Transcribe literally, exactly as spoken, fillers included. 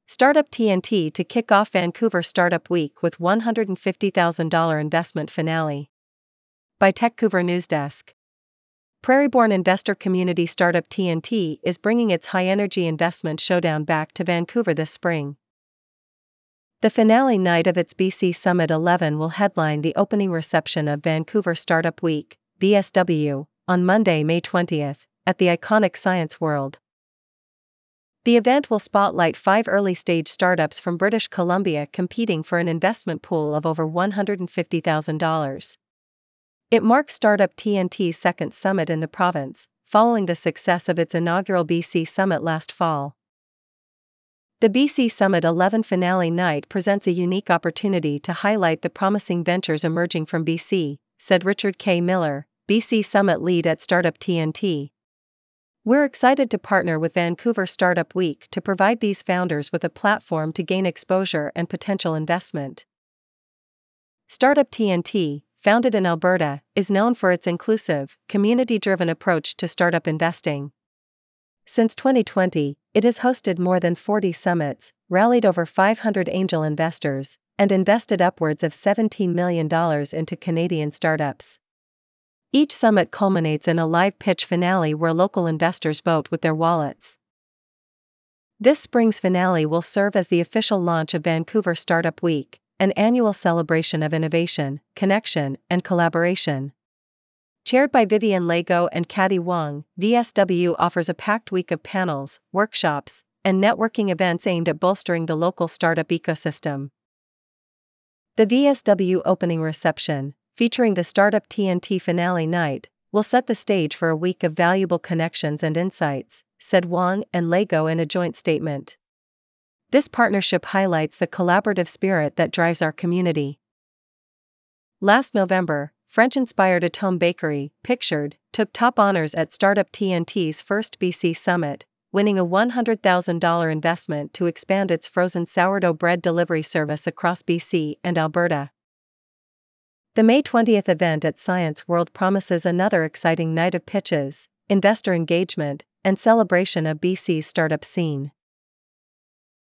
Startup T N T to kick off Vancouver Startup Week with one hundred fifty thousand dollars investment finale. By TechCouver News Desk. Prairie-born investor community startup T N T is bringing its high-energy investment showdown back to Vancouver this spring. The finale night of its B C Summit eleven will headline the opening reception of Vancouver Startup Week, V S W, on Monday, May twentieth, at the iconic Science World. The event will spotlight five early-stage startups from British Columbia competing for an investment pool of over one hundred fifty thousand dollars. It marks Startup T N T's second summit in the province, following the success of its inaugural B C Summit last fall. The B C Summit eleven finale night presents a unique opportunity to highlight the promising ventures emerging from B C, said Richard K. Miller, B C Summit lead at Startup T N T. We're excited to partner with Vancouver Startup Week to provide these founders with a platform to gain exposure and potential investment. Startup T N T, founded in Alberta, is known for its inclusive, community-driven approach to startup investing. Since twenty twenty, it has hosted more than forty summits, rallied over five hundred angel investors, and invested upwards of seventeen million dollars into Canadian startups. Each summit culminates in a live pitch finale where local investors vote with their wallets. This spring's finale will serve as the official launch of Vancouver Startup Week, an annual celebration of innovation, connection, and collaboration. Chaired by Vivian Lego and Caddy Wong, V S W offers a packed week of panels, workshops, and networking events aimed at bolstering the local startup ecosystem. The V S W opening reception, featuring the Startup T N T finale night, will set the stage for a week of valuable connections and insights, said Wong and Lego in a joint statement. This partnership highlights the collaborative spirit that drives our community. Last November, French-inspired Atome Bakery, Pictured, took top honors at Startup T N T's first B C Summit, winning a one hundred thousand dollars investment to expand its frozen sourdough bread delivery service across B C and Alberta. The May twentieth event at Science World promises another exciting night of pitches, investor engagement, and celebration of B C's startup scene.